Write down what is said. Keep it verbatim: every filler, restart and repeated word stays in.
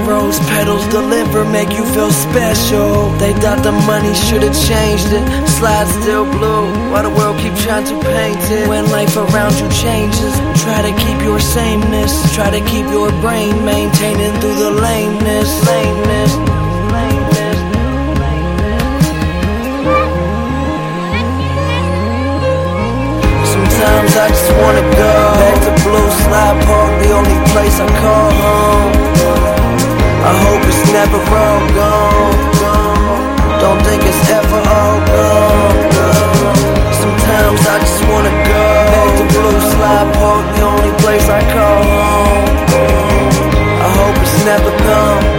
rose petals deliver, make you feel special. They thought the money should've changed it. Slide still blue, while the world keep trying to paint it. When life around you changes, try to keep your sameness. Try to keep your brain maintaining through the lameness. Lameness, lameness, sometimes I just wanna go back to Blue Slide Park, the only place I call home. I hope it's never all gone, gone. Don't think it's ever all gone, gone. Sometimes I just wanna go back to Blue Slide Park, the only place I call home. I hope it's never gone.